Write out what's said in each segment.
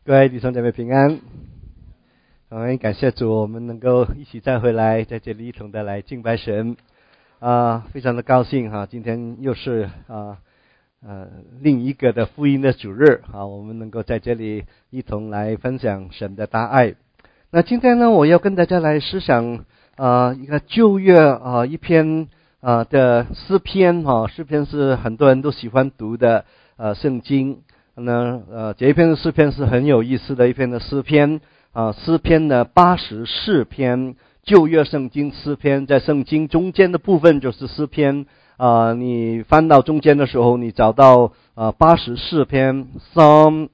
各位弟兄姐妹平安。我们感谢主，我们能够一起再回来，在这里一同的来敬拜神。非常的高兴哈，今天又是另一个的福音的主日啊，我们能够在这里一同来分享神的大爱。那今天呢，我要跟大家来思想一个旧约一篇的诗篇诗篇是很多人都喜欢读的圣经。这一篇的诗篇是很有意思的一篇的诗篇诗篇的84篇，旧约圣经诗篇，在圣经中间的部分就是诗篇你翻到中间的时候，你找到84篇 Psalm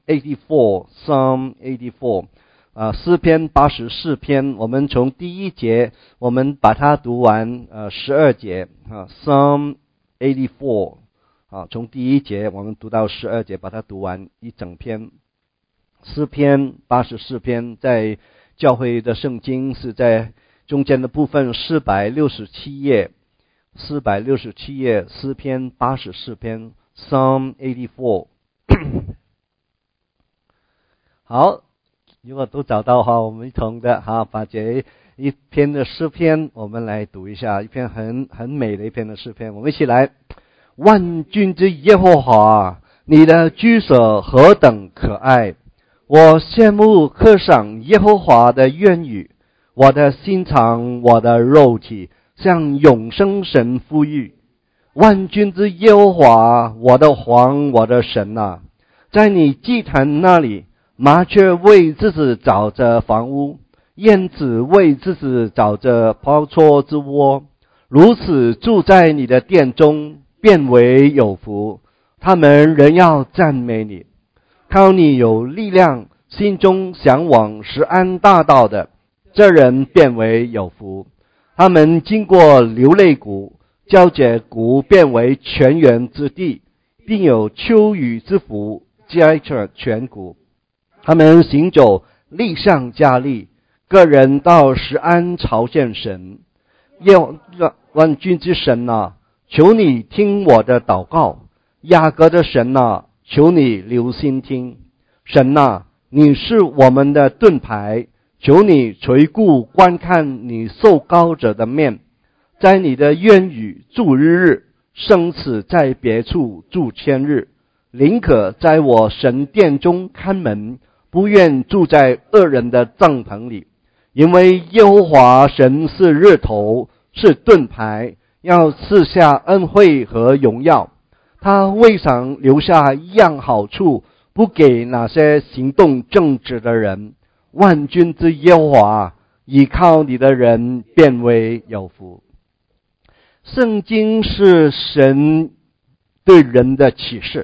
84诗篇84篇，我们从第一节我们把它读完12节Psalm 84从第一节我们读到12节，把它读完一整篇。诗篇84篇在教会的圣经是在中间的部分467页诗篇84篇 Psalm 84好，如果都找到我们一同的把这一篇的诗篇我们来读一下，一篇很美的一篇的诗篇，我们一起来。万军之耶和华，你的居所何等可爱！我羡慕渴想耶和华的愿语，我的心肠，我的肉体向永生神呼吁。万军之耶和华，我的王，我的神啊，在你祭坛那里，麻雀为自己找着房屋，燕子为自己找着抛撮之窝，如此住在你的殿中，便为有福，他们仍要赞美你。靠你有力量，心中向往石安大道的，这人便为有福。他们经过流泪谷，交解谷变为泉源之地，并有秋雨之福接着全谷。他们行走，力上加力，个人到石安朝见神。万军之神啊，求你听我的祷告，雅各的神啊，求你留心听。神啊，你是我们的盾牌，求你垂顾观看你受膏者的面，在你的愿语住日，生死在别处住千日，宁可在我神殿中看门，不愿住在恶人的帐篷里。因为耶和华神是日头，是盾牌，要赐下恩惠和荣耀，他未尝留下一样好处不给那些行动正直的人。万军之耶和华，倚靠你的人便为有福。圣经是神对人的启示，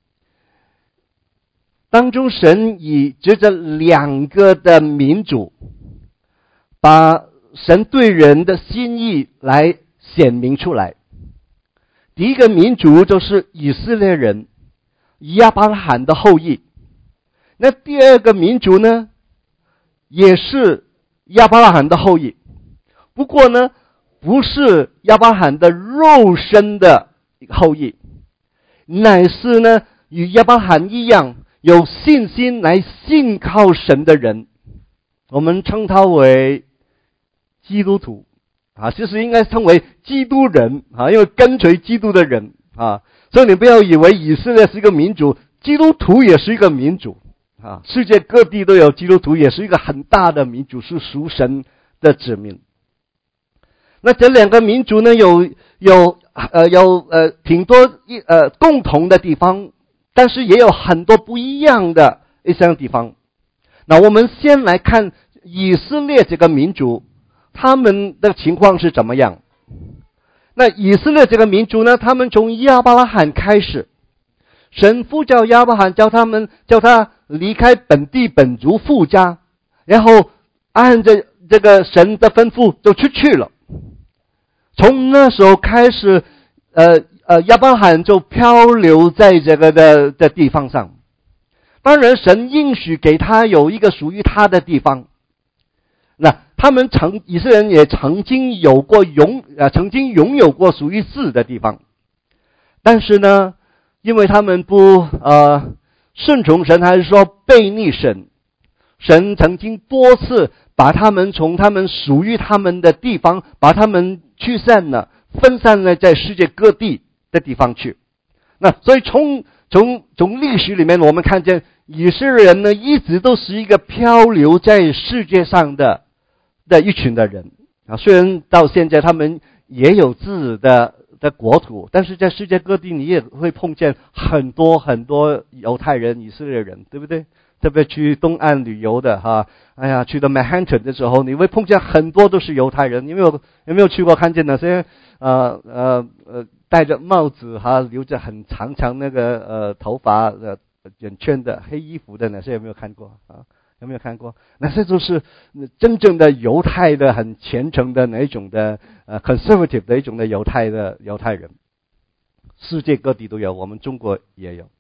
当中神以藉着两个的民族，把神对人的心意来显明出来。第一个民族就是以色列人，亚伯拉罕的后裔。那第二个民族呢，也是亚伯拉罕的后裔，不过呢，不是亚伯拉罕的肉身的后裔，乃是呢与亚伯拉罕一样有信心来信靠神的人，我们称他为基督徒其实应该称为基督人因为跟随基督的人所以你不要以为以色列是一个民族，基督徒也是一个民族世界各地都有基督徒，也是一个很大的民族，是属神的子民。那这两个民族呢，有挺多共同的地方，但是也有很多不一样的一些地方。那我们先来看以色列这个民族，他们的情况是怎么样？那以色列这个民族呢，他们从亚伯拉罕开始，神呼叫亚伯拉罕，叫他离开本地本族父家，然后按着这个神的吩咐就出去了。从那时候开始亚伯拉罕就漂流在这个的地方上。当然神应许给他有一个属于他的地方。那以色列人也曾经拥有过属于自己的地方，但是呢，因为他们不顺从神，还是说背逆神， 神曾经多次把他们从他们属于他们的地方，把他们分散了在世界各地的地方去。那所以从历史里面我们看见以色列人呢，一直都是一个漂流在世界上的一群的人啊。虽然到现在他们也有自己的国土，但是在世界各地你也会碰见很多很多犹太人、以色列人，对不对？特别去东岸旅游的哈，去到 Manhattan 的时候，你会碰见很多都是犹太人。有没有去过看见那些戴着帽子哈，留着很长那个头发卷圈的黑衣服的那些有没有看过啊？有没有看过？那些都是真正的犹太的很虔诚的那一种的conservative 的一种的犹太人，世界各地都有，我们中国也有。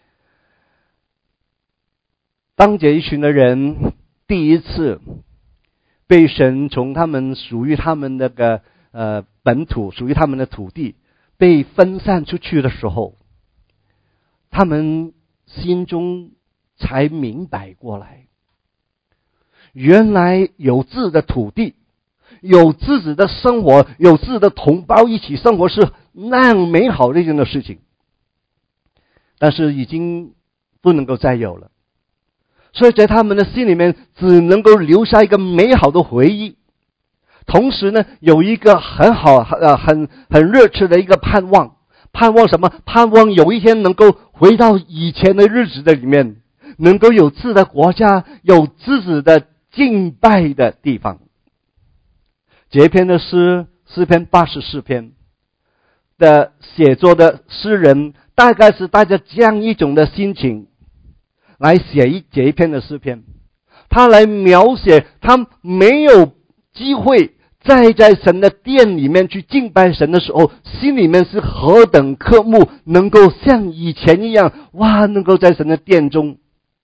当这一群的人第一次被神从他们属于他们那个本土，属于他们的土地被分散出去的时候，他们心中才明白过来，原来有自己的土地，有自己的生活，有自己的同胞一起生活是那样美好的一件的事情，但是已经不能够再有了。所以在他们的心里面只能够留下一个美好的回忆，同时呢有一个很好很热切的一个盼望什么？盼望有一天能够回到以前的日子的里面，能够有自己的国家，有自己的敬拜的地方。这篇的诗篇84篇的写作的诗人，大概是带着这样一种的心情来写这一篇的诗篇，他来描写他没有机会在神的殿里面去敬拜神的时候，心里面是何等渴慕能够像以前一样，能够在神的殿中。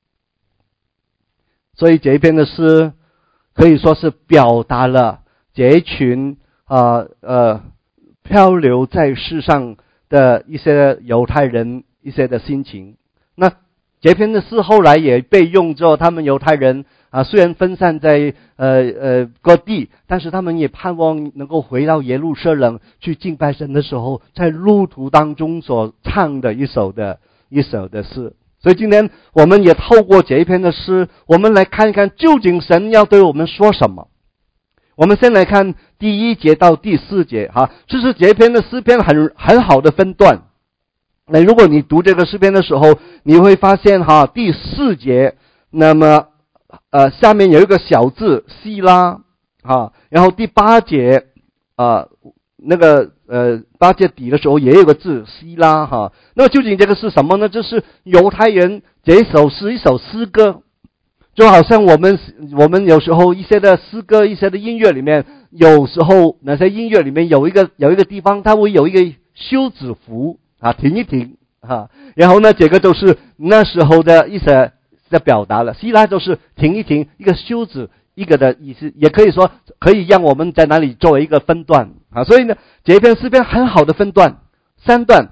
所以这一篇的诗可以说是表达了这一群漂流在世上的一些犹太人一些的心情。那这篇的诗后来也被用作他们犹太人虽然分散在各地，但是他们也盼望能够回到耶路撒冷去敬拜神的时候，在路途当中所唱的一首的诗。所以今天我们也透过这一篇的诗，我们来看一看究竟神要对我们说什么。我们先来看第1节到第4节这是这一篇的诗篇很好的分段。那如果你读这个诗篇的时候，你会发现第4节，那么下面有一个小字希拉然后第8节那个8节底的时候也有个字希拉那么究竟这个是什么呢？就是犹太人这首是一首诗歌，就好像我们有时候一些的诗歌，一些的音乐里面，有时候那些音乐里面有一个地方，它会有一个休止符停一停然后呢这个就是那时候的一些的表达了。希拉就是停一停，一个休止，一个的意思，也可以说可以让我们在哪里作为一个分段所以呢这篇诗篇很好的分段，3段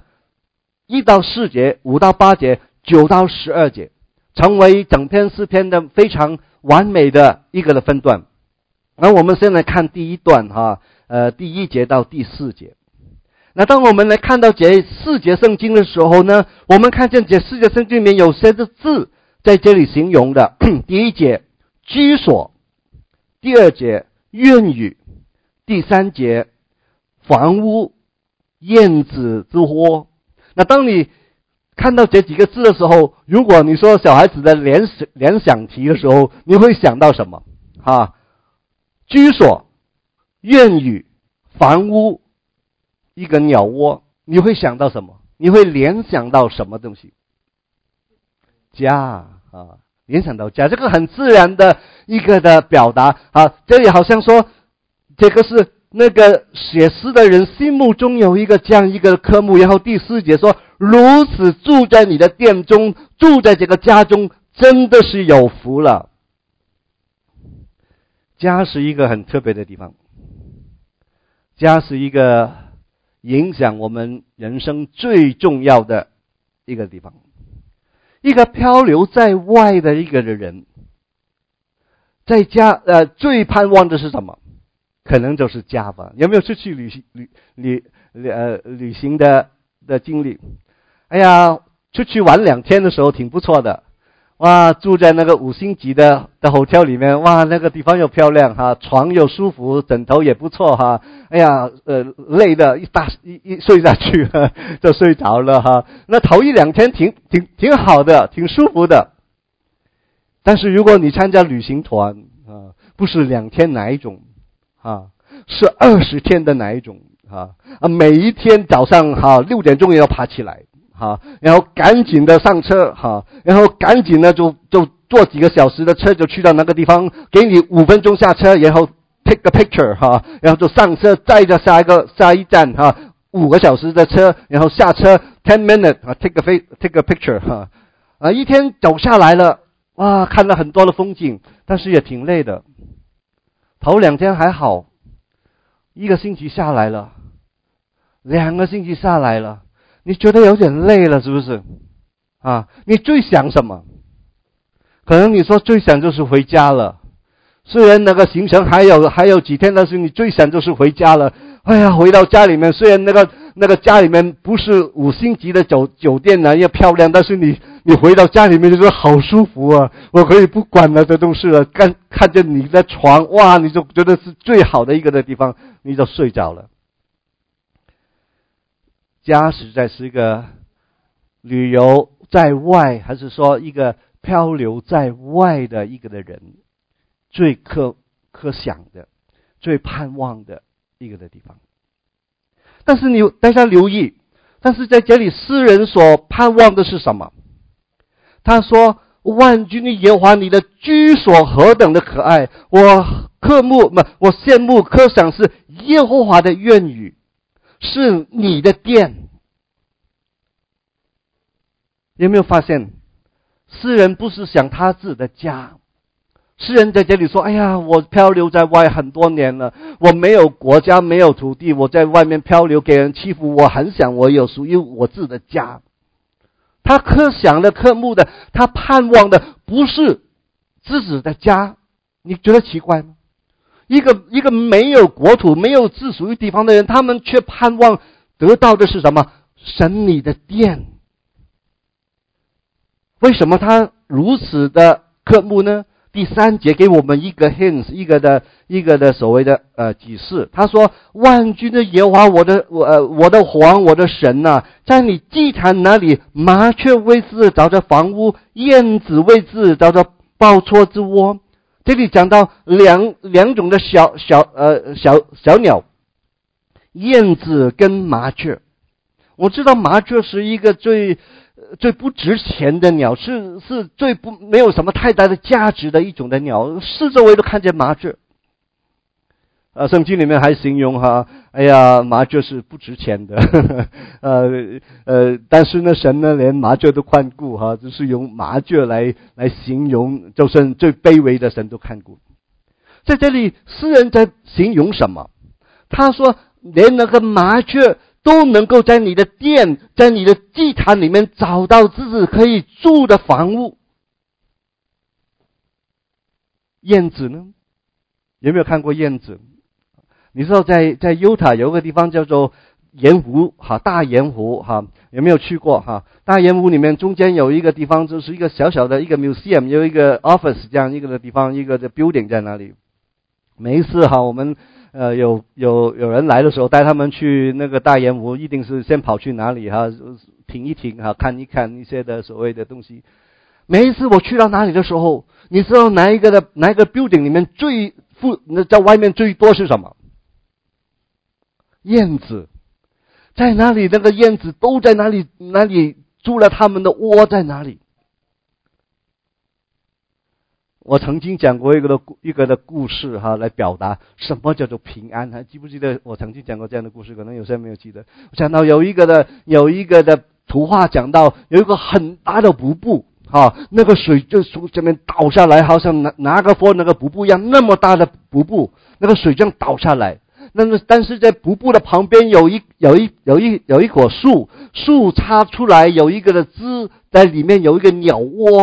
，1到4节，5到8节，9到12节，成为整篇诗篇的非常完美的一个的分段。那我们先来看第1段第1节到第4节。那当我们来看到这4节圣经的时候呢，我们看见这4节圣经里面有些的字在这里形容的。第1节居所，第2节院宇，第3节房屋，燕子之窝。那当你看到这几个字的时候，如果你说小孩子的联想题的时候，你会想到什么居所，院宇，房屋，一个鸟窝，你会想到什么？你会联想到什么东西？家联想到家，这个很自然的一个的表达这里好像说这个是那个写诗的人心目中有一个这样一个科目。然后第4节说，如此住在你的殿中，住在这个家中，真的是有福了。家是一个很特别的地方，家是一个影响我们人生最重要的一个地方。一个漂流在外的一个人， 在家最盼望的是什么？可能就是家吧。有没有出去旅行的经历？哎呀，出去玩2天的时候挺不错的。哇，住在那个5星级的 hotel 里面，哇，那个地方又漂亮哈，床又舒服，枕头也不错哈。哎呀，累的一睡下去就睡着了哈。那头1-2天挺好的，挺舒服的。但是如果你参加旅行团不是2天哪一种是20天的哪一种每一天早上6点钟也要爬起来然后赶紧的上车然后赶紧的就坐几个小时的车就去到那个地方，给你5分钟下车，然后 take a picture 然后就上车，载着下一站5个小时的车，然后下车 10 minutes take a picture 一天走下来了，哇，看了很多的风景，但是也挺累的。头2天还好，1个星期下来了，2个星期下来了，你觉得有点累了是不是？你最想什么？可能你说最想就是回家了。虽然那个行程还有几天，但是你最想就是回家了。哎呀，回到家里面，虽然那个家里面不是5星级的酒店也漂亮，但是你回到家里面就说好舒服啊，我可以不管了这东西了，看见你的床，哇，你就觉得是最好的一个的地方，你就睡着了。家实在是一个旅游在外，还是说一个漂流在外的一个的人最可想的、最盼望的一个的地方。但是大家留意，但是在这里诗人所盼望的是什么？他说：万军的耶和华，你的居所何等的可爱！我羡慕可想是耶和华的愿语，是你的殿。有没有发现，诗人不是想他自己的家？诗人在这里说：哎呀，我漂流在外很多年了，我没有国家，没有土地，我在外面漂流，给人欺负，我很想我有属于我自己的家。他可想的、渴慕的，他盼望的不是自己的家。你觉得奇怪吗？一个没有国土、没有自属于地方的人，他们却盼望得到的是什么？神你的殿。为什么他如此的渴慕呢？第3节给我们一个 hint， 一个的所谓的启示。他说：万军的耶和华，我的王，我的神啊，在你祭坛那里，麻雀为自找着房屋，燕子为自找着抱错之窝。这里讲到两种的小鸟，燕子跟麻雀。我知道麻雀是一个最不值钱的鸟，是最没有什么太大的价值的一种的鸟，四周围都看见麻雀。圣经里面还形容哎呀，麻雀是不值钱的，但是呢，神呢连麻雀都看顾就是用麻雀来形容，就算最卑微的神都看顾。在这里，诗人在形容什么？他说，连那个麻雀都能够在你的殿，在你的祭坛里面找到自己可以住的房屋。燕子呢？有没有看过燕子？你知道在犹他有个地方叫做盐湖大盐湖有没有去过大盐湖里面中间有一个地方，就是一个小小的一个 museum， 有一个 office 这样一个的地方，一个的 building 在那里。每一次我们有人来的时候，带他们去那个大盐湖，一定是先跑去哪里停一停看一看一些的所谓的东西。每一次我去到哪里的时候，你知道哪一个 building 里面在外面最多是什么？燕子。在哪里那个燕子都在哪里住了他们的窝在哪里。我曾经讲过一个的故事来表达什么叫做平安。还记不记得我曾经讲过这样的故事？可能有些人没有记得。我讲到有一个的图画，讲到有一个很大的瀑布那个水就从这边倒下来，好像拿个佛那个瀑布一样，那么大的瀑布，那个水这样倒下来。但是在瀑布的旁边有一棵树插出来，有一个的枝在里面，有一个鸟窝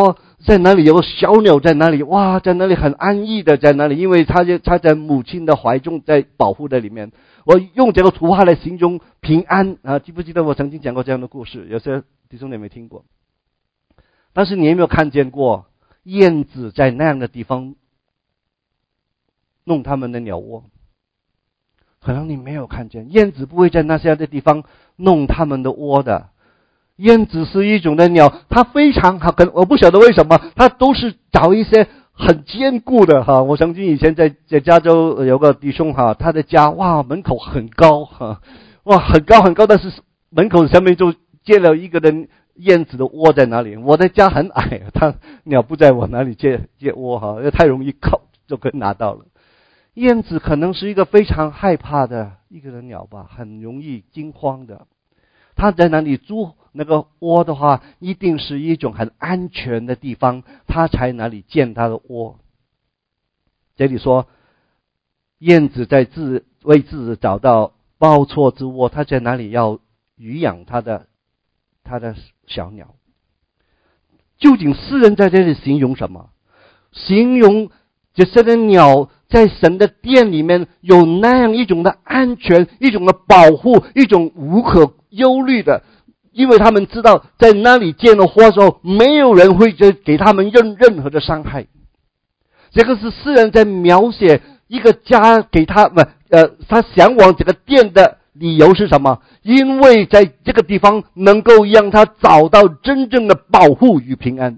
在哪里有个小鸟在哪里，哇，在那里很安逸的在那里，因为他在母亲的怀中，在保护的里面。我用这个图画来形容平安啊，记不记得我曾经讲过这样的故事？有些弟兄你没听过，但是你有没有看见过燕子在那样的地方弄他们的鸟窝？可能你没有看见，燕子不会在那些的地方弄他们的窝的。燕子是一种的鸟，它非常好，我不晓得为什么，它都是找一些很坚固的哈。我曾经以前在加州有个弟兄哈，他的家哇门口很高哈，哇很高很高，但是门口下面就建了一个的燕子的窝在哪里。我的家很矮，它鸟不在我哪里建窝哈，因为太容易靠就可以拿到了。燕子可能是一个非常害怕的一个人鸟吧，很容易惊慌的。它在哪里筑那个窝的话，一定是一种很安全的地方，它才哪里建它的窝。这里说，燕子在为自己找到报错之窝，它在哪里要育养它的小鸟。究竟诗人在这里形容什么？形容这些的鸟在神的殿里面有那样一种的安全，一种的保护，一种无可忧虑的，因为他们知道在那里建了窝之后，没有人会给他们任何的伤害。这个是诗人在描写一个家给他向往这个殿的理由是什么？因为在这个地方能够让他找到真正的保护与平安。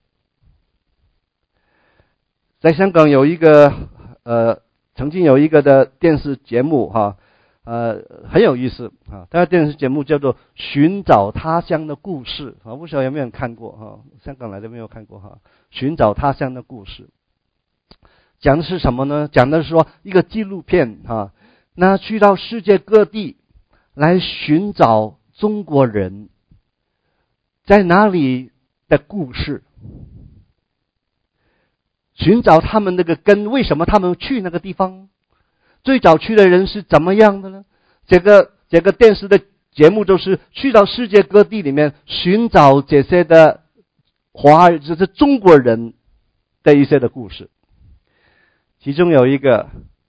在香港有一个曾经有一个的电视节目哈，很有意思啊。它的电视节目叫做《寻找他乡的故事》啊，不晓得有没有人看过哈？香港来的没有看过哈？《寻找他乡的故事》讲的是什么呢？讲的是说一个纪录片哈，那去到世界各地来寻找中国人在哪里的故事。寻找他们那个根，为什么他们去那个地方？最早去的人是怎么样的呢？这个电视的节目就是去到世界各地里面寻找这些的就是中国人的一些的故事。其中有一个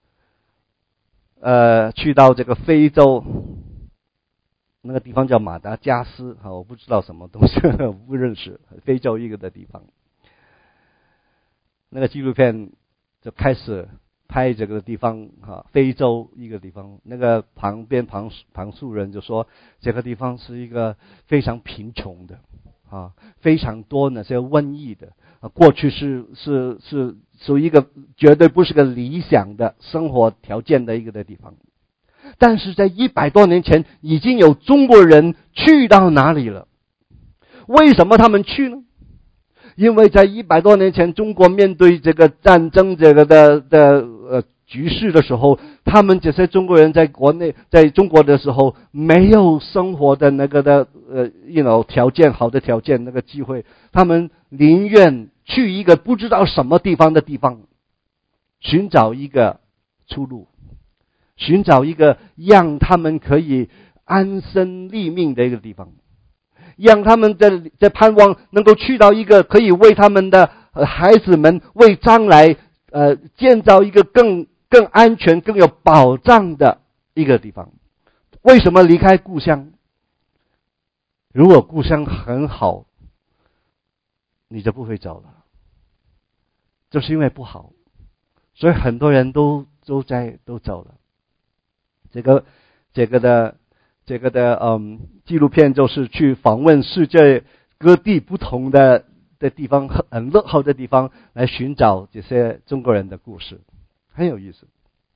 去到这个非洲，那个地方叫马达加斯我不知道什么东西，我不认识，非洲一个的地方。那个纪录片就开始拍这个地方非洲一个地方，那个旁述人就说这个地方是一个非常贫穷的非常多那些瘟疫的过去是属于一个绝对不是个理想的生活条件的一个的地方。但是在100多年前已经有中国人去到哪里了？为什么他们去呢？因为在100多年前，中国面对这个战争这个的局势的时候，他们这些中国人在国内，在中国的时候，没有生活的那个的条件，好的条件，那个机会，他们宁愿去一个不知道什么地方的地方，寻找一个出路，寻找一个让他们可以安身立命的一个地方。让他们在盼望能够去到一个可以为他们的孩子们为将来建造一个更安全更有保障的一个地方。为什么离开故乡？如果故乡很好，你就不会走了，就是因为不好，所以很多人都走了。这个的纪录片就是去访问世界各地不同的地方，很落后的地方，来寻找这些中国人的故事，很有意思。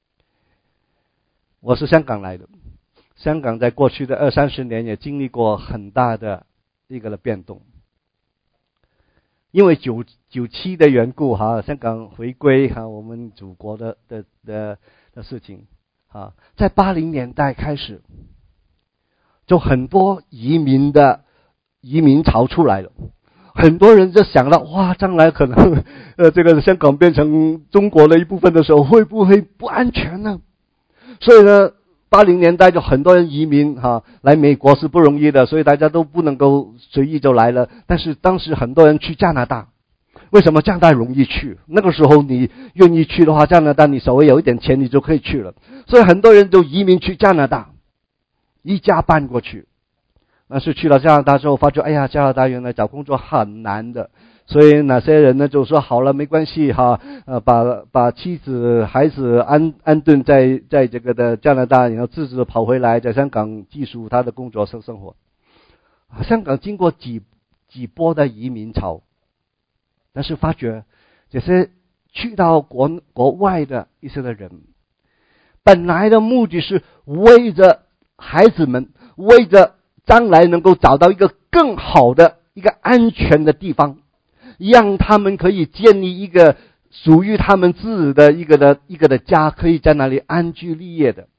我是香港来的，香港在过去的20-30年也经历过很大的一个的变动。因为997的缘故香港回归我们祖国的事情在80年代开始，就很多移民潮出来了，很多人就想到哇，将来可能这个香港变成中国的一部分的时候，会不会不安全呢？所以呢，80年代就很多人移民来美国是不容易的，所以大家都不能够随意就来了。但是当时很多人去加拿大， 为什么加拿大容易去？那个时候你愿意去的话，加拿大你稍微有一点钱，你就可以去了。所以很多人都移民去加拿大，一家搬过去。但是去了加拿大之后，发觉哎呀，加拿大原来找工作很难的。所以哪些人呢就说好了，没关系哈，把妻子孩子安顿在这个的加拿大，然后自己跑回来，在香港继续他的工作生活。香港经过几波的移民潮，但是发觉这些去到国外的一些的人，本来的目的是为着孩子们，为着将来能够找到一个更好的一个安全的地方，让他们可以建立一个属于他们自己的一个的家，可以在那里安居立业的，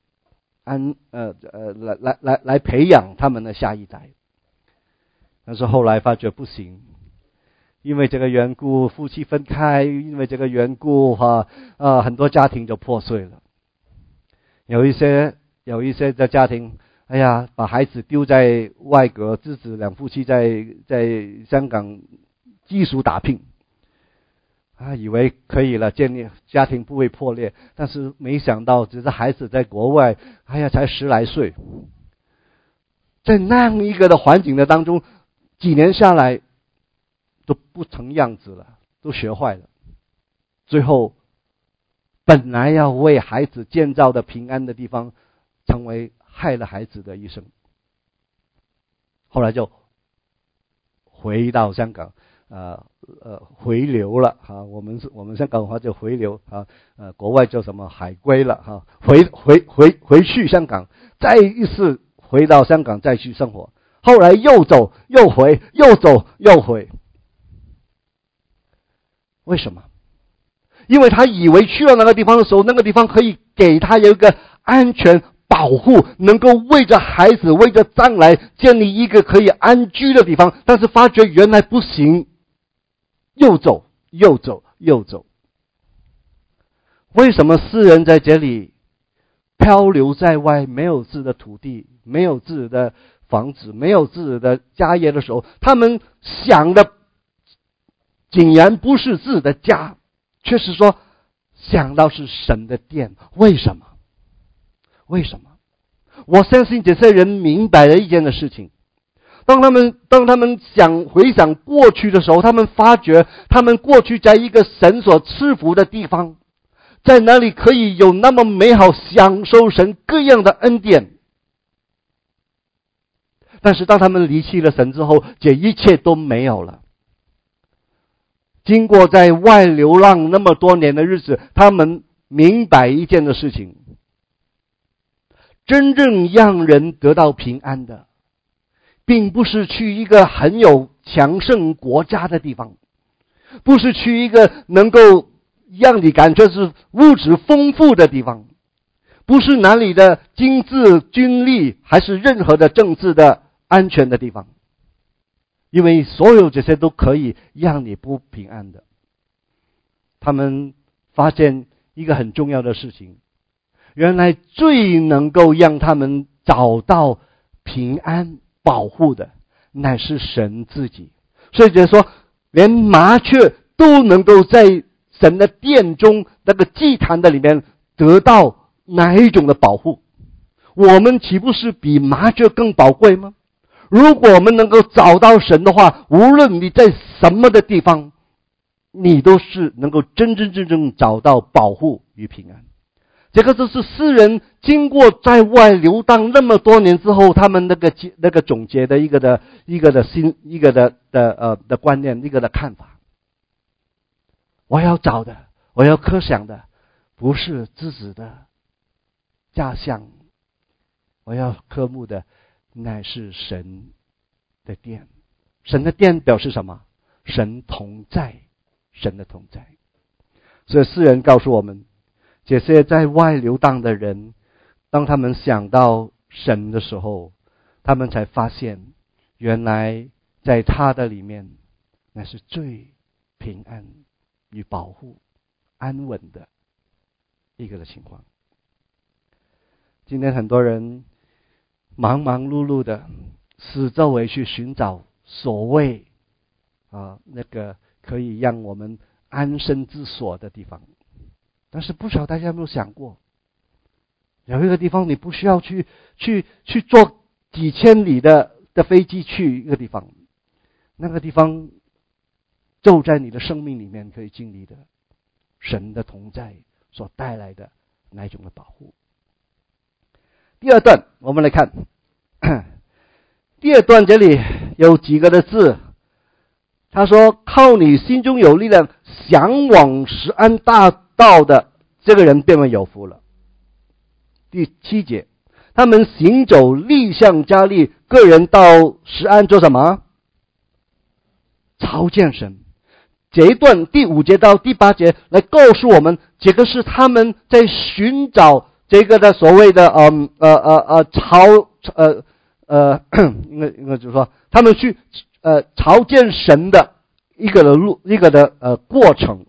来培养他们的下一代。但是后来发觉不行，因为这个缘故，夫妻分开，因为这个缘故很多家庭就破碎了。有一些的家庭，哎呀，把孩子丢在外国，自己两夫妻在香港继续打拼，以为可以了，建立家庭不会破裂，但是没想到，只是孩子在国外，才10来岁，在那样一个的环境的当中，几年下来都不成样子了，都学坏了。最后，本来要为孩子建造的平安的地方，成为害了孩子的一生。后来就回到香港，回流了我们香港话叫回流国外叫什么海归了回去香港，再一次回到香港再去生活。后来又走又回，又走又回。为什么？因为他以为去了那个地方的时候，那个地方可以给他有一个安全保护，能够为着孩子，为着将来建立一个可以安居的地方，但是发觉原来不行，又走又走又走。为什么诗人在这里漂流在外，没有自己的土地，没有自己的房子，没有自己的家业的时候，他们想的竟然不是自己的家，却是说想到是神的殿。为什么？我相信这些人明白了一件的事情，当他们回想过去的时候，他们发觉他们过去在一个神所赐福的地方，在哪里可以有那么美好，享受神各样的恩典。但是当他们离弃了神之后，这一切都没有了。经过在外流浪那么多年的日子，他们明白一件的事情，真正让人得到平安的，并不是去一个很有强盛国家的地方，不是去一个能够让你感觉是物质丰富的地方，不是哪里的经济军力，还是任何的政治的安全的地方，因为所有这些都可以让你不平安的。他们发现一个很重要的事情，原来最能够让他们找到平安保护的，乃是神自己。所以就是说，连麻雀都能够在神的殿中那个祭坛的里面得到哪一种的保护？我们岂不是比麻雀更宝贵吗？如果我们能够找到神的话，无论你在什么的地方，你都是能够真真正正找到保护与平安。这个就是诗人经过在外流荡那么多年之后，他们那个总结的一个的观念，一个的看法。我要找的，我要渴想的，不是自己的家乡，我要渴慕的乃是神的殿。神的殿表示什么？神同在，神的同在。所以诗人告诉我们，这些在外流荡的人，当他们想到神的时候，他们才发现，原来在他的里面，那是最平安与保护、安稳的一个的情况。今天很多人忙忙碌碌的四周围去寻找所谓那个可以让我们安身之所的地方。但是不晓得大家有没有想过，有一个地方你不需要去坐几千里的飞机去一个地方，那个地方就在你的生命里面可以经历的神的同在所带来的那一种的保护。第二段我们来看，第二段这里有几个的字，他说靠你心中有力量向往石安大道的这个人便为有福了。第7节，他们行走力向加力，个人到石安做什么？朝见神。这一段第5节到第8节来告诉我们，这个是他们在寻找这个的所谓的应该就是说他们去朝见神的一个的路，一个的过程。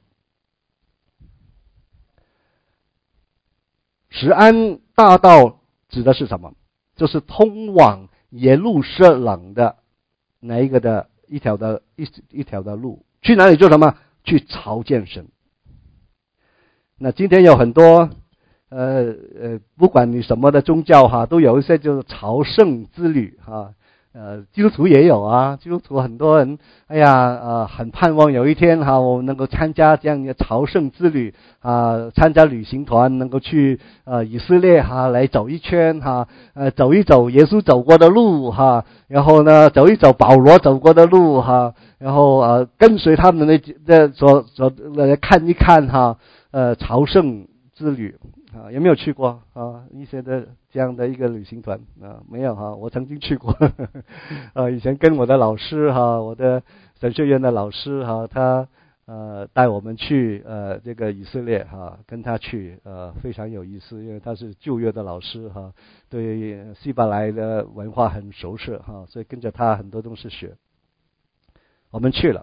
石安大道指的是什么？就是通往耶路撒冷的哪一个的一条的路，去哪里做什么？去朝见神。那今天有很多不管你什么的宗教哈，都有一些就是朝圣之旅哈。基督徒也有啊，基督徒很多人很盼望有一天哈，我们能够参加这样一个朝圣之旅啊，参加旅行团能够去以色列哈来走一圈哈，走一走耶稣走过的路哈，然后呢走一走保罗走过的路哈，然后跟随他们的所来看一看哈，朝圣之旅啊，有没有去过啊？一些的这样的一个旅行团啊，没有哈，我曾经去过以前跟我的老师哈，我的神学院的老师哈，他带我们去这个以色列哈，跟他去非常有意思，因为他是旧约的老师哈，对希伯来的文化很熟悉哈，所以跟着他很多东西学。我们去了，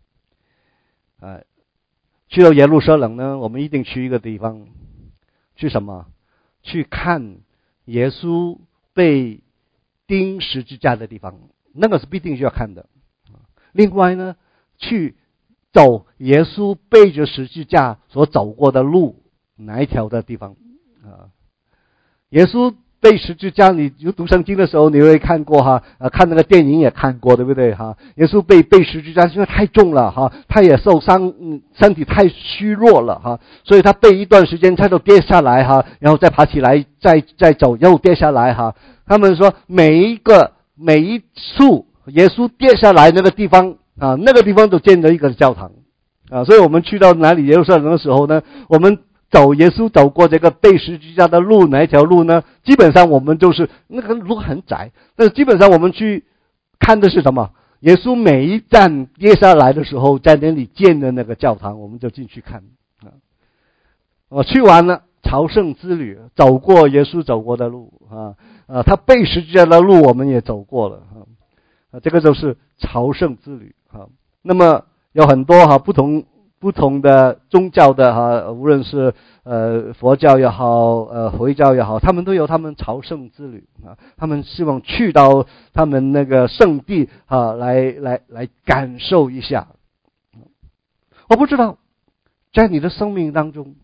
去到耶路撒冷呢，我们一定去一个地方。去什么？去看耶稣被钉十字架的地方，那个是必定需要看的。另外呢，去走耶稣背着十字架所走过的路，哪一条的地方啊？耶稣背十字架，你就读圣经的时候你会看过哈，看那个电影也看过，对不对哈？耶稣背十字架因为太重了哈，他也受伤，身体太虚弱了哈，所以他背一段时间他就跌下来哈，然后再爬起来，再走又跌下来哈。他们说每一处耶稣跌下来那个地方啊，那个地方都建了一个教堂啊，所以我们去到哪里耶路撒冷的时候呢，我们耶稣走过这个背十字架的路，哪一条路呢？基本上我们就是那个路很窄，但是基本上我们去看的是什么？耶稣每一站跌下来的时候，在那里建的那个教堂，我们就进去看啊。我去完了朝圣之旅，走过耶稣走过的路啊，他背十字架的路我们也走过了啊，这个就是朝圣之旅啊。那么有很多不同的宗教的无论是佛教也好，回教也好，他们都有他们朝圣之旅啊，他们希望去到他们那个圣地啊，来感受一下。我不知道在你的生命当中，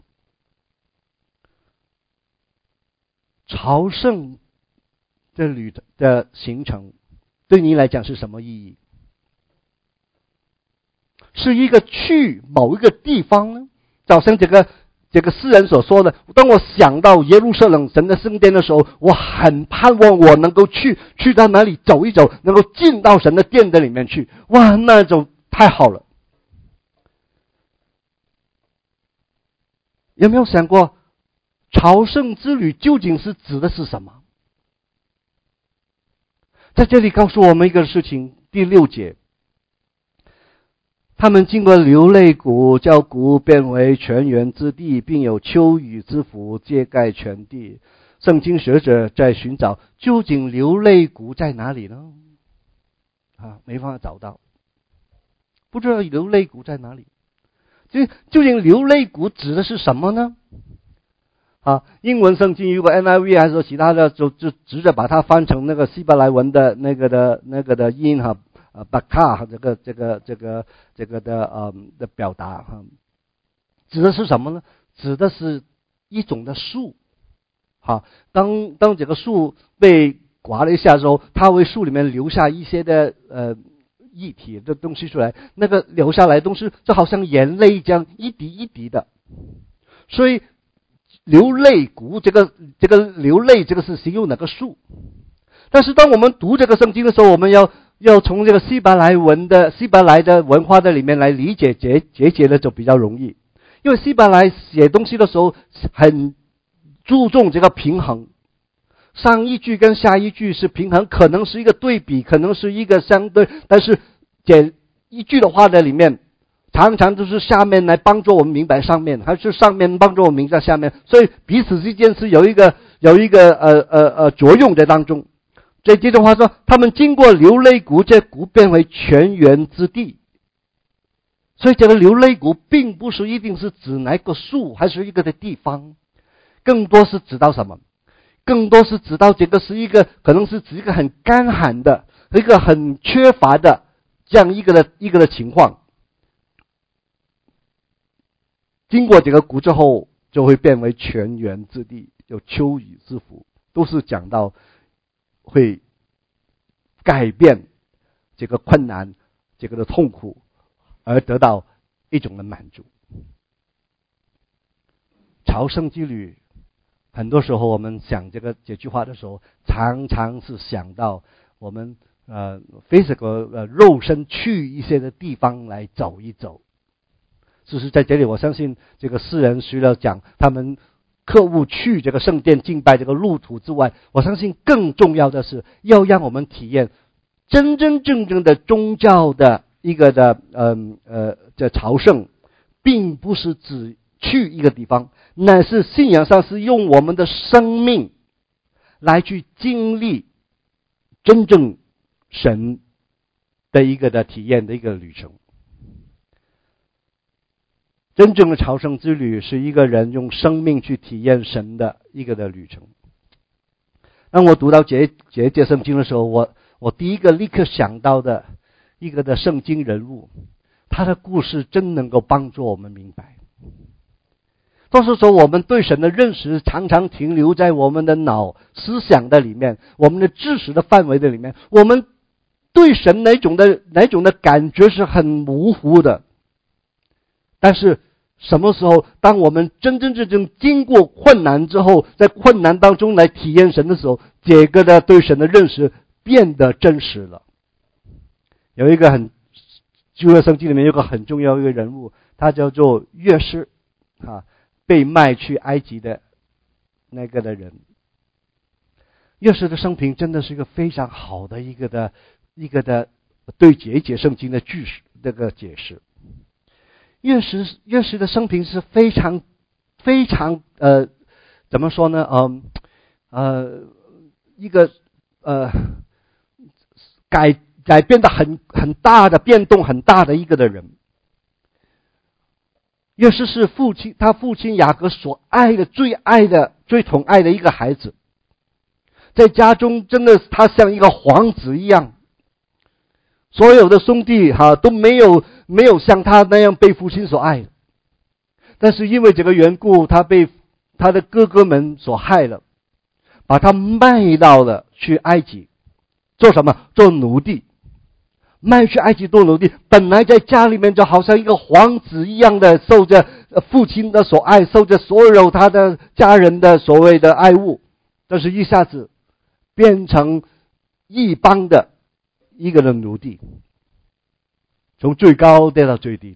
朝圣的行程对你来讲是什么意义？是一个去某一个地方呢？早上这个诗人所说的，当我想到耶路撒冷神的圣殿的时候，我很盼望我能够去到那里走一走，能够进到神的殿的里面去。哇，那种太好了。有没有想过朝圣之旅究竟是指的是什么？在这里告诉我们一个事情，第6节，他们经过流泪谷，叫谷变为泉源之地，并有秋雨之福遮盖全地。圣经学者在寻找究竟流泪谷在哪里呢？没办法找到，不知道流泪谷在哪里。究竟流泪谷指的是什么呢？英文圣经如果 NIV 还是说其他的，就直着把它翻成那个希伯来文的那个的音巴卡这个的表达哈，指的是什么呢？指的是一种的树。好，当这个树被刮了一下之后，它会树里面留下一些的液体的东西出来，那个流下来的东西就好像眼泪这样一滴一滴的。所以流泪谷这个流泪这个是形容哪个树？但是当我们读这个圣经的时候，我们要从这个希伯来的文化的里面来理解节的就比较容易，因为希伯来写东西的时候很注重这个平衡，上一句跟下一句是平衡，可能是一个对比，可能是一个相对，但是这一句的话的里面常常都是下面来帮助我们明白上面，还是上面帮助我们明白下面，所以彼此之间是有一个作用在当中。这句话说，他们经过流泪谷，这谷变为泉源之地。所以这个流泪谷并不是一定是指哪个树还是一个的地方，更多是指到什么？更多是指到这个是一个可能是指一个很干旱的一个很缺乏的这样一个的情况。经过这个谷之后，就会变为泉源之地，有秋雨之福，都是讲到会改变这个困难，这个的痛苦，而得到一种的满足。朝圣之旅，很多时候我们想这句话的时候，常常是想到我们physical 肉身去一些的地方来走一走。就是在这里，我相信这个诗人除了讲他们客户去这个圣殿敬拜这个路途之外，我相信更重要的是要让我们体验真真正正的宗教的一个的这朝圣，并不是只去一个地方，乃是信仰上是用我们的生命来去经历真正神的一个的体验的一个旅程。真正的朝圣之旅是一个人用生命去体验神的一个的旅程。当我读到这圣经的时候，我第一个立刻想到的一个的圣经人物，他的故事真能够帮助我们明白。多数时候我们对神的认识常常停留在我们的脑思想的里面，我们的知识的范围的里面，我们对神哪种的感觉是很模糊的。但是什么时候当我们真真正正经过困难之后，在困难当中来体验神的时候，这个的对神的认识变得真实了。有一个旧约圣经里面有个很重要的一个人物，他叫做约瑟被卖去埃及的那个的人。约瑟的生平真的是一个非常好的一个的对这一节圣经的句式这个解释。约瑟的生平是非常非常怎么说呢？一个改变的很大的变动很大的一个的人。约瑟是他父亲雅各所爱的最宠爱的一个孩子，在家中真的他像一个皇子一样，所有的兄弟都没有像他那样被父亲所爱。但是因为这个缘故，他被他的哥哥们所害了，把他卖到了去埃及，做什么？做奴隶。卖去埃及做奴隶，本来在家里面就好像一个皇子一样的，受着父亲的所爱，受着所有他的家人的所谓的爱物，但是一下子变成异邦的一个的奴隶，从最高跌到最低。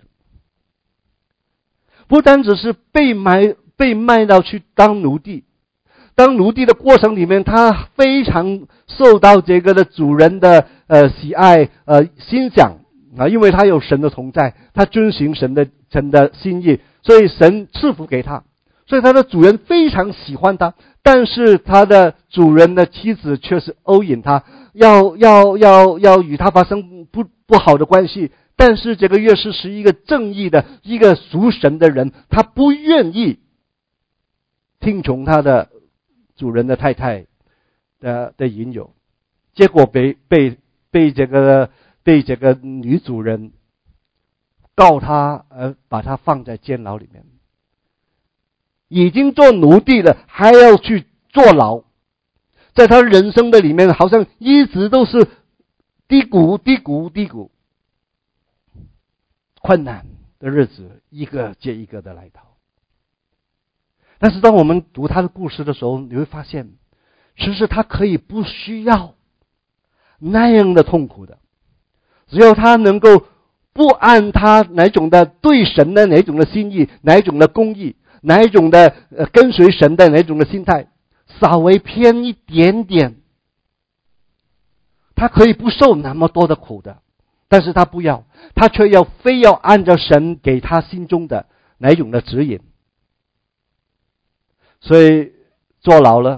不单只是被卖到去当奴隶，当奴隶的过程里面，他非常受到这个的主人的喜爱欣赏因为他有神的同在，他遵行神的心意，所以神赐福给他，所以他的主人非常喜欢他。但是他的主人的妻子却是勾引他，要与他发生不好的关系。但是这个约瑟是一个正义的一个属神的人，他不愿意听从他的主人的太太的引诱，结果被这个被这个女主人告他，而把他放在监牢里面。已经做奴隶了，还要去坐牢。在他人生的里面，好像一直都是低谷，困难的日子一个接一个的来到。但是当我们读他的故事的时候，你会发现，其实他可以不需要那样的痛苦的，只要他能够不按他哪种的对神的哪种的心意，哪种的公义，哪一种的跟随神的哪种的心态，稍微偏一点点，他可以不受那么多的苦的，但是他不要，他却非要按照神给他心中的哪一种的指引，所以坐牢了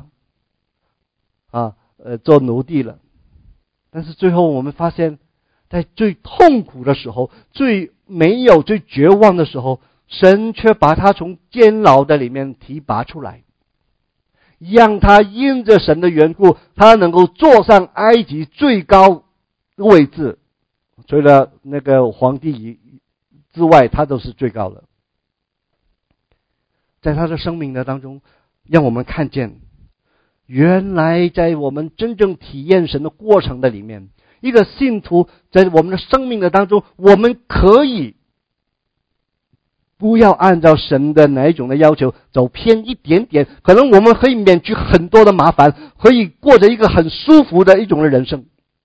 做奴隶了。但是最后我们发现，在最痛苦的时候，最绝望的时候，神却把他从监牢的里面提拔出来，让他因着神的缘故，他能够坐上埃及最高的位置，除了那个皇帝之外，他都是最高的。在他的生命的当中，让我们看见，原来在我们真正体验神的过程的里面，一个信徒在我们的生命的当中，我们可以不要按照神的哪一种的要求走偏一点点，可能我们可以免去很多的麻烦，可以过着一个很舒服的一种的人生。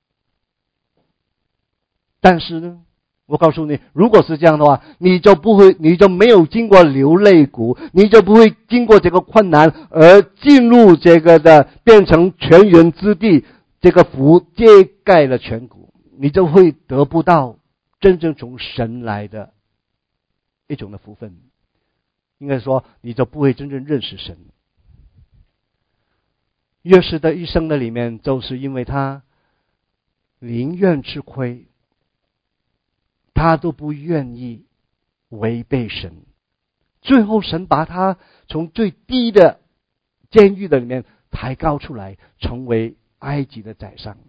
但是呢，我告诉你，如果是这样的话，你就没有经过流泪谷，你就不会经过这个困难而进入这个的变成泉源之地，这个福遮盖了全谷，你就会得不到真正从神来的一种的福分。应该说，你就不会真正认识神。约瑟的一生的里面，就是因为他宁愿吃亏，他都不愿意违背神。最后神把他从最低的监狱的里面抬高出来，成为埃及的宰相。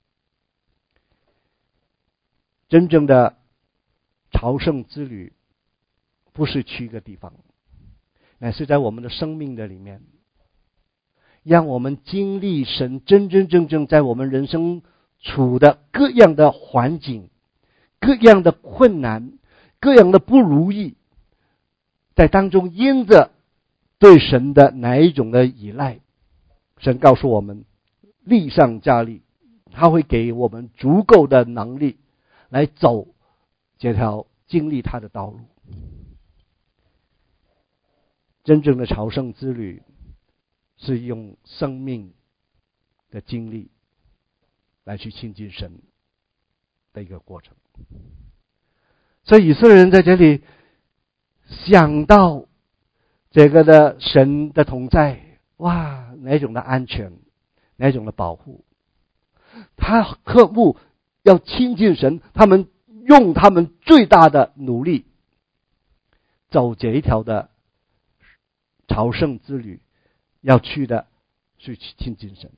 真正的朝圣之旅不是去一个地方，乃是在我们的生命的里面，让我们经历神真正在我们人生处的各样的环境，各样的困难，各样的不如意，在当中因着对神的哪一种的依赖，神告诉我们力上加力，他会给我们足够的能力来走这条经历他的道路。真正的朝圣之旅是用生命的经历来去亲近神的一个过程。所以以色列人在这里想到这个的神的同在，哇，哪种的安全，哪种的保护，他渴慕要亲近神，他们用他们最大的努力走这一条的朝圣之旅，要去的是去亲近神。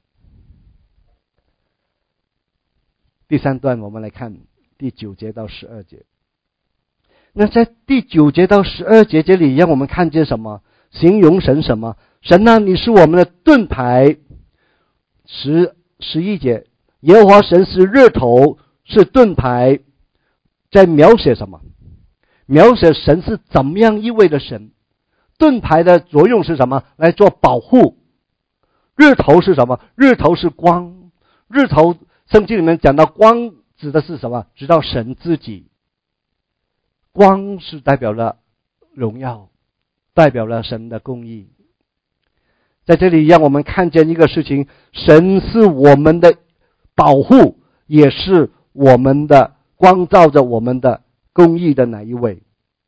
第三段我们来看第9节到12节。那在第9节到12节这里，让我们看见什么？形容神什么？神啊，你是我们的盾牌。11节，耶和华神是日头，是盾牌，在描写什么？描写神是怎么样一位的神。盾牌的作用是什么？来做保护。日头是什么？日头是光。日头圣经里面讲到光指的是什么？指到神自己。光是代表了荣耀，代表了神的公义。在这里让我们看见一个事情，神是我们的保护，也是我们的光照着我们的公义的哪一位。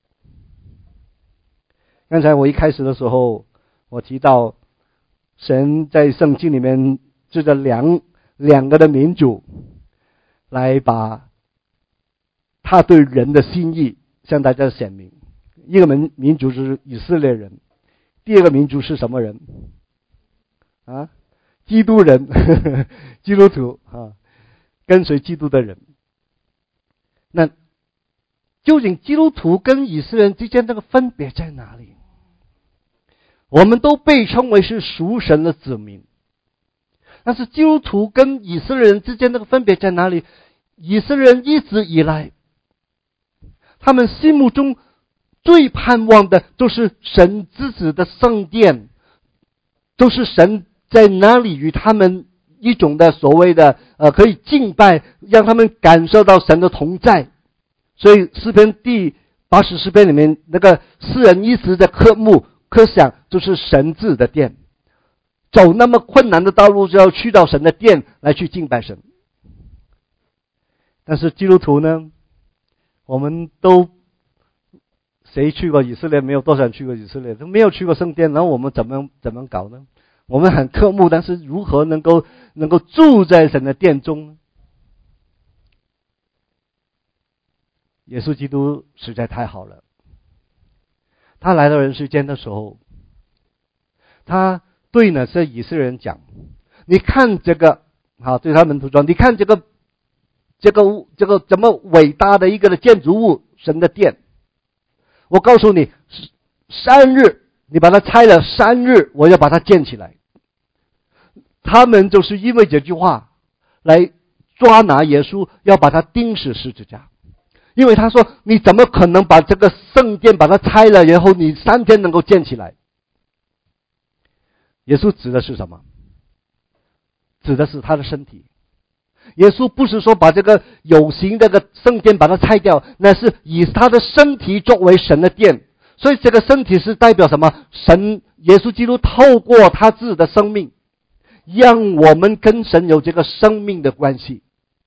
刚才我一开始的时候，我提到神在圣经里面指着两个的民族来把他对人的心意向大家显明。一个民族是以色列人，第二个民族是什么人啊？基督人，基督徒啊，跟随基督的人。 那究竟基督徒跟以色列人之间这个分别在哪里？我们都被称为是属神的子民，但是基督徒跟以色列人之间这个分别在哪里？以色列人一直以来，他们心目中最盼望的都是神之子的圣殿，都是神在哪里与他们一种的所谓的可以敬拜，让他们感受到神的同在。所以诗篇第80诗篇里面那个诗人一直在渴想，就是神治的殿，走那么困难的道路就要去到神的殿来去敬拜神。但是基督徒呢，我们都谁去过以色列？没有多少人去过以色列，都没有去过圣殿，然后我们怎么搞呢？我们很渴慕，但是如何能够住在神的殿中呢？耶稣基督实在太好了，他来到人世间的时候，他对那些以色列人讲，你看这个，好，对他们徒说，你看这个怎么伟大的一个的建筑物，神的殿，我告诉你，3日你把它拆了，3日我要把它建起来。他们就是因为这句话来抓拿耶稣，要把他钉死十字架。因为他说，你怎么可能把这个圣殿把它拆了，然后你3天能够建起来？耶稣指的是什么？指的是他的身体。耶稣不是说把这个有形这个圣殿把它拆掉，那是以他的身体作为神的殿。所以这个身体是代表什么？神耶稣基督透过他自己的生命，让我们跟神有这个生命的关系。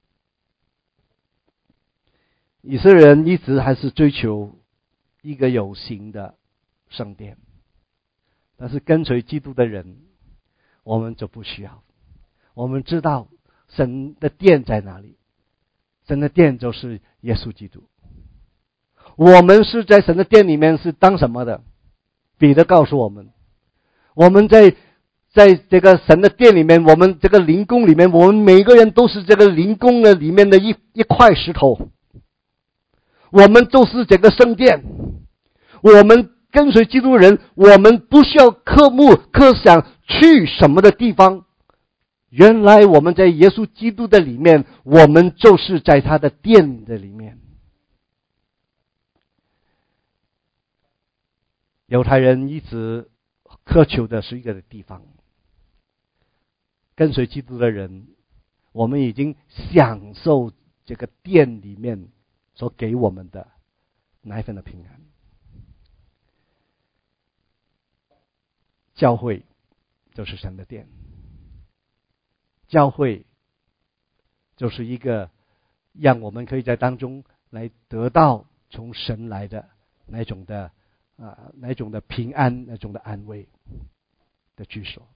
以色列人一直还是追求一个有形的圣殿，但是跟随基督的人，我们就不需要。我们知道神的殿在哪里？神的殿就是耶稣基督。我们是在神的殿里面是当什么的？彼得告诉我们，我们在这个神的殿里面，我们这个灵宫里面，我们每个人都是这个灵宫的里面的一块石头。我们都是这个圣殿。我们跟随基督人，我们不需要刻想去什么的地方。原来我们在耶稣基督的里面，我们就是在他的殿的里面。犹太人一直渴求的是一个地方，跟随基督的人，我们已经享受这个殿里面所给我们的那一份的平安。教会就是神的殿，教会就是一个让我们可以在当中来得到从神来的那种的平安，那种的安慰的居所。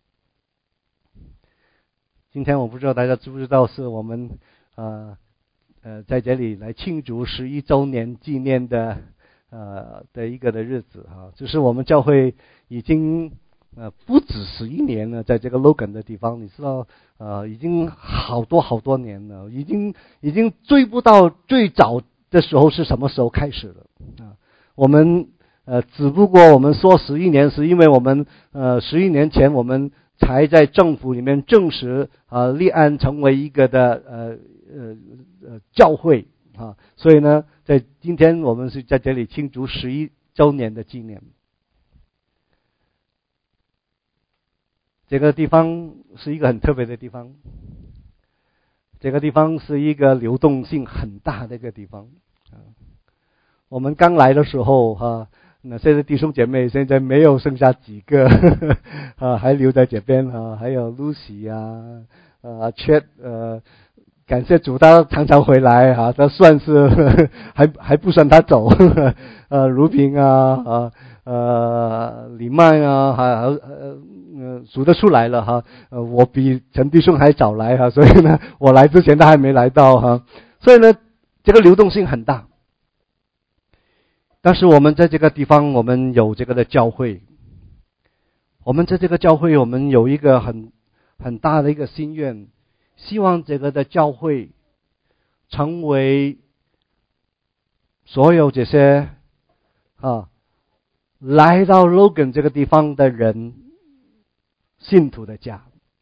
今天我不知道大家知不知道，是我们在这里来庆祝11周年纪念的一个的日子哈，就是我们教会已经不止11年了，在这个 Logan 的地方，你知道已经好多年了，已经追不到最早的时候是什么时候开始了啊？我们只不过我们说11年，是因为我们11年前我们才在政府里面正式立案成为一个的教会啊，所以呢，在今天我们是在这里庆祝11周年的纪念。这个地方是一个很特别的地方，这个地方是一个流动性很大的一个地方。我们刚来的时候那现在弟兄姐妹现在没有剩下几个还留在这边还有 Lucy Chet 感谢主，他常常回来他算是还不算他走如萍李曼数得出来了我比陈弟兄还早来所以呢，我来之前他还没来到所以呢，这个流动性很大。但是我们在这个地方，我们有这个的教会，我们在这个教会，我们有一个很大的一个心愿，希望这个的教会成为所有这些来到 Logan 这个地方的人，信徒的家。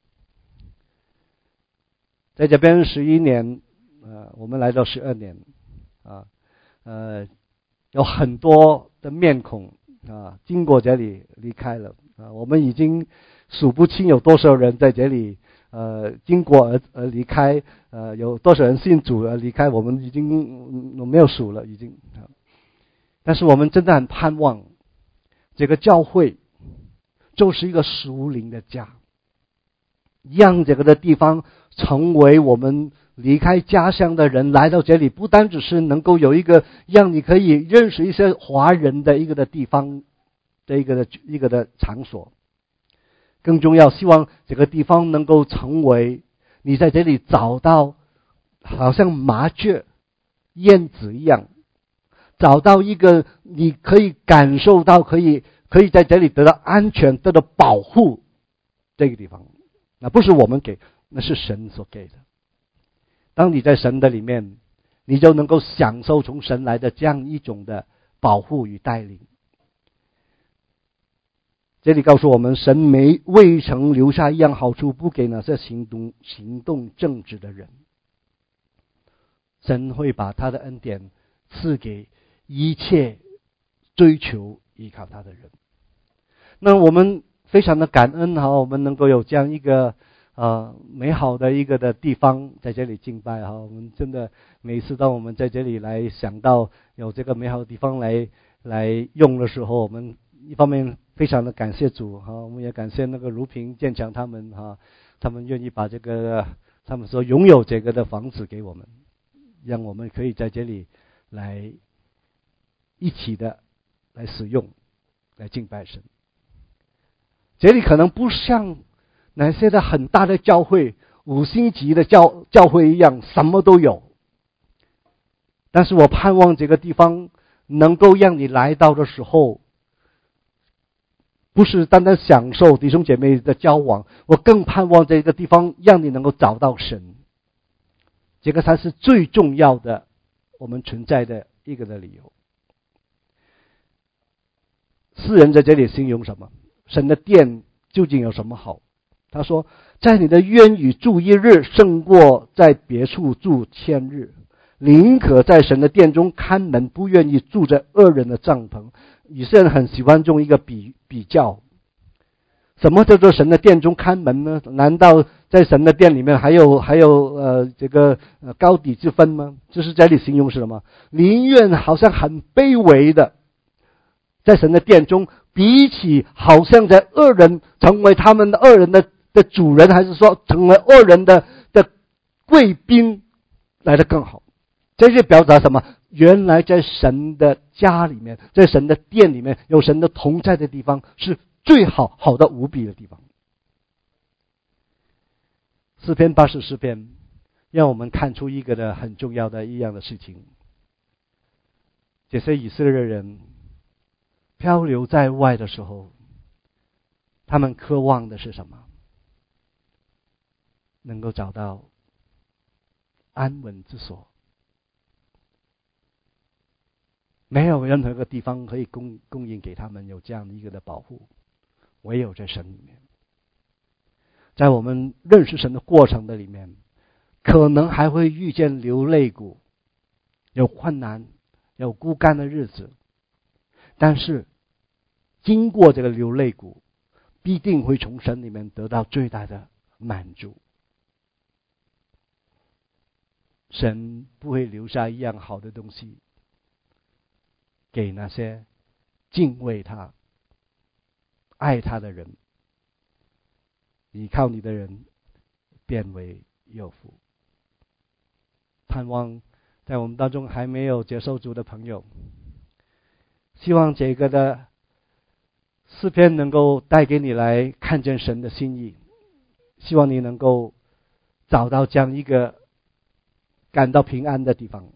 在这边11年，我们来到12年，有很多的面孔经过这里离开了，我们已经数不清有多少人在这里经过而离开，有多少人信主而离开，我们已经没有数了，已经。但是我们真的很盼望，这个教会就是一个属灵的家，让这个的地方成为我们离开家乡的人来到这里，不单只是能够有一个让你可以认识一些华人的一个的地方的一个的场所，更重要，希望这个地方能够成为你在这里找到好像麻雀、燕子一样，找到一个你可以感受到可以在这里得到安全、得到保护这个地方。那不是我们给，那是神所给的。当你在神的里面，你就能够享受从神来的这样一种的保护与带领。这里告诉我们，神未曾留下一样好处不给那些行动正直的人。神会把他的恩典赐给一切追求依靠他的人。那我们非常的感恩我们能够有这样一个美好的一个的地方在这里敬拜我们真的每次当我们在这里来想到有这个美好的地方来用的时候，我们一方面非常的感谢主我们也感谢那个如平建强他们他们愿意把这个他们所拥有这个的房子给我们，让我们可以在这里来一起的来使用，来敬拜神。这里可能不像那些的很大的教会5星级的教会一样什么都有，但是我盼望这个地方能够让你来到的时候，不是单单享受弟兄姐妹的交往，我更盼望这个地方让你能够找到神，这个才是最重要的我们存在的一个的理由。诗人在这里形容什么？神的殿究竟有什么好？他说，在你的院宇住1日，胜过在别处住1000日。宁可在神的殿中看门，不愿意住在恶人的帐篷。以色列人很喜欢用一个比较，什么叫做神的殿中看门呢？难道在神的殿里面还有这个高低之分吗？就是这里形容是什么？宁愿好像很卑微的在神的殿中，比起好像在恶人成为他们的恶人的主人，还是说成为恶人的贵宾来得更好。这就表达什么？原来在神的家里面，在神的殿里面，有神的同在的地方，是最好的无比的地方。诗篇84篇让我们看出一个的很重要的一样的事情。这些以色列人漂流在外的时候，他们渴望的是什么？能够找到安稳之所。没有任何一个地方可以供应给他们有这样的一个的保护，唯有在神里面。在我们认识神的过程的里面，可能还会遇见流泪谷，有困难，有枯干的日子，但是经过这个流泪谷，必定会从神里面得到最大的满足。神不会留下一样好的东西给那些敬畏他、爱他的人，依靠你的人变为有福。盼望在我们当中还没有接受主的朋友，希望这个的诗篇能够带给你来看见神的心意，希望你能够找到这样一个感到平安的地方。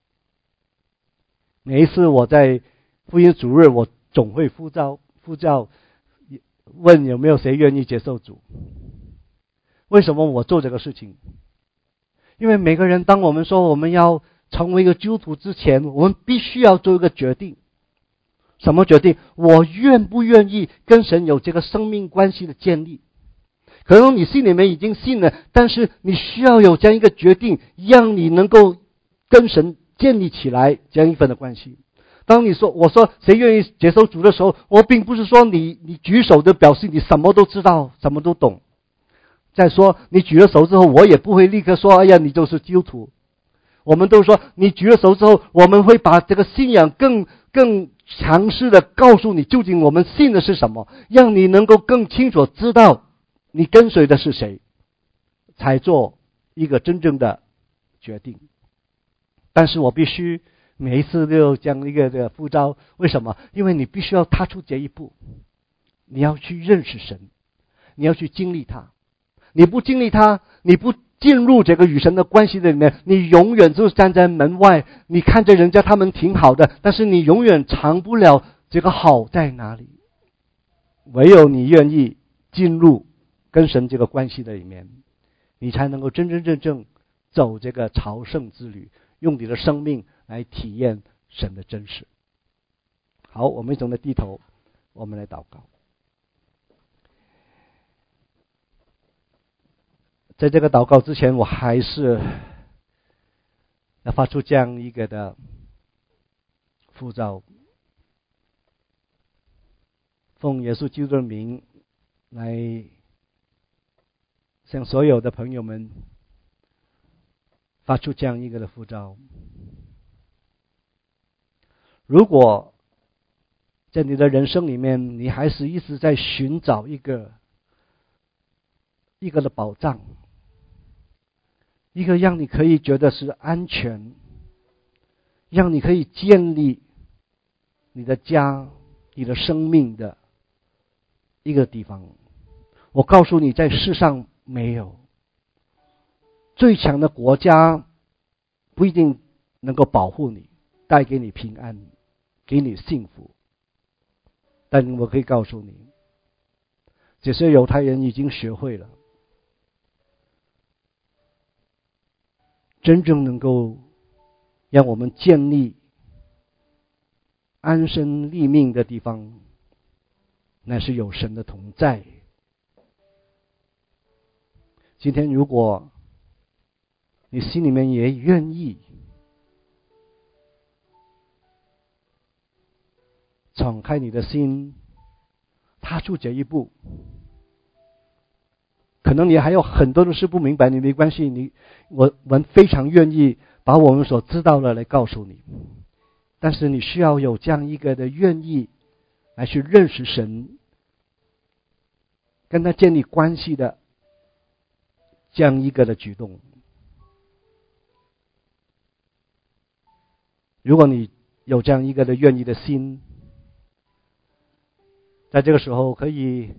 每一次我在福音主日，我总会呼召问有没有谁愿意接受主。为什么我做这个事情？因为每个人当我们说我们要成为一个基督徒之前，我们必须要做一个决定。什么决定？我愿不愿意跟神有这个生命关系的建立？可能你心里面已经信了，但是你需要有这样一个决定，让你能够跟神建立起来这样一份的关系。当我说谁愿意接受主的时候，我并不是说你举手的表示你什么都知道，什么都懂。再说你举了手之后，我也不会立刻说，哎呀，你就是基督徒。我们都说你举了手之后，我们会把这个信仰更详细的告诉你究竟我们信的是什么，让你能够更清楚知道你跟随的是谁，才做一个真正的决定。但是我必须每一次都有这样一个的呼召，为什么？因为你必须要踏出这一步，你要去认识神，你要去经历他。你不经历他，你不进入这个与神的关系的里面，你永远就站在门外，你看着人家他们挺好的，但是你永远尝不了这个好在哪里。唯有你愿意进入跟神这个关系的里面，你才能够真真正正走这个朝圣之旅，用你的生命来体验神的真实。好，我们一同的低头，我们来祷告。在这个祷告之前，我还是要发出这样一个的呼召，奉耶稣基督的名来向所有的朋友们发出这样一个的呼召。如果在你的人生里面，你还是一直在寻找一个的保障，一个让你可以觉得是安全，让你可以建立你的家、你的生命的一个地方，我告诉你，在世上没有最强的国家不一定能够保护你，带给你平安，给你幸福。但我可以告诉你，这些犹太人已经学会了真正能够让我们建立安身立命的地方，那是有神的同在。今天如果你心里面也愿意敞开你的心，踏出这一步，可能你还有很多的事不明白，你没关系，我们非常愿意把我们所知道的来告诉你。但是你需要有这样一个的愿意来去认识神，跟他建立关系的这样一个的举动。如果你有这样一个的愿意的心，在这个时候可以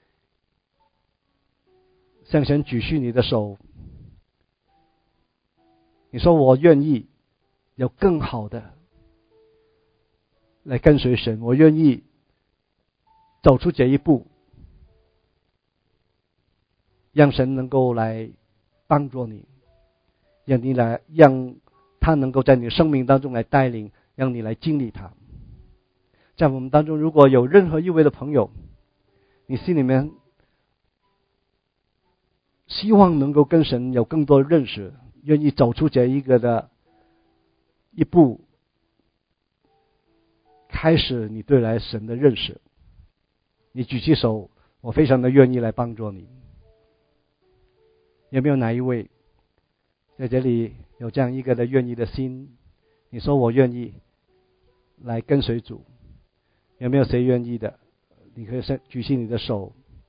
向神举起你的手，你说我愿意有更好的来跟随神，我愿意走出这一步，让神能够来帮助你，让他能够在你的生命当中来带领，让你来经历他。在我们当中，如果有任何一位的朋友，你心里面希望能够跟神有更多的认识，愿意走出这一个的一步，开始你对来神的认识，你举起手，我非常的愿意来帮助你。有没有哪一位在这里有这样一个的愿意的心？你说我愿意来跟随主，有没有谁愿意的？你可以举起你的手，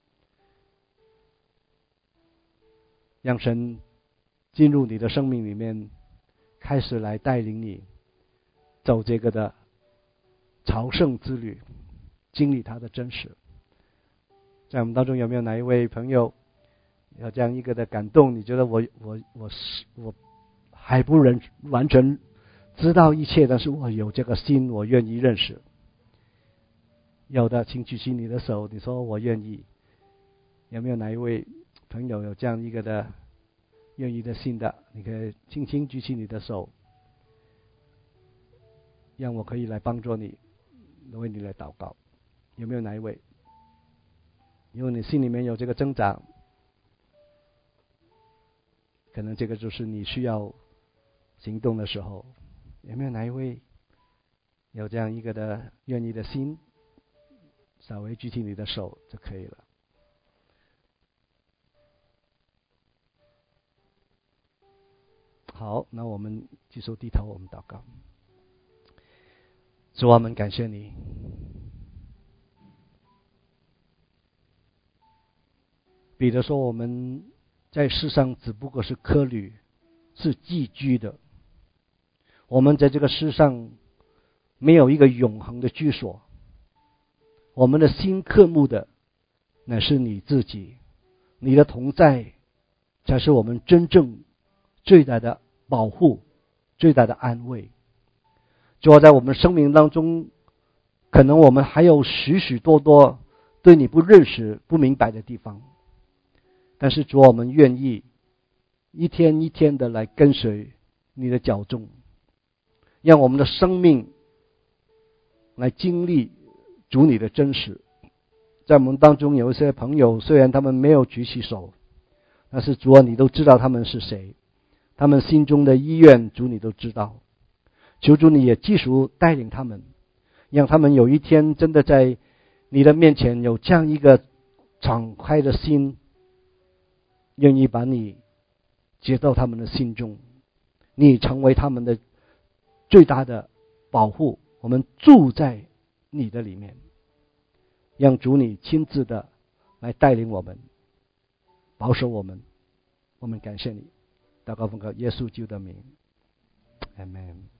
让神进入你的生命里面，开始来带领你走这个的朝圣之旅，经历他的真实。在我们当中有没有哪一位朋友有这样一个的感动？你觉得我还不能完全知道一切，但是我有这个心，我愿意认识。有的请举起你的手，你说我愿意。有没有哪一位朋友有这样一个的愿意的心的？你可以轻轻举起你的手， 让我可以来帮助你，为你来祷告。有没有哪一位？如果你心里面有这个挣扎，可能这个就是你需要行动的时候。有没有哪一位有这样一个的愿意的心？稍微举起你的手就可以了。好，那我们举手低头，我们祷告。主，我们感谢你，彼得说我们在世上只不过是客旅，是寄居的。我们在这个世上没有一个永恒的居所，我们的心渴慕的乃是你自己，你的同在才是我们真正最大的保护，最大的安慰。主要在我们生命当中，可能我们还有许许多多对你不认识、不明白的地方，但是主，我们愿意一天一天的来跟随你的脚踪，让我们的生命来经历主你的真实。在我们当中有一些朋友，虽然他们没有举起手，但是主啊，你都知道他们是谁，他们心中的意愿，主你都知道。求主你也继续带领他们，让他们有一天真的在你的面前有这样一个敞开的心，愿意把你接到他们的心中，你成为他们的最大的保护，我们住在你的里面，让主你亲自的来带领我们，保守我们。我们感谢你，祷告奉靠耶稣基督的名，阿们。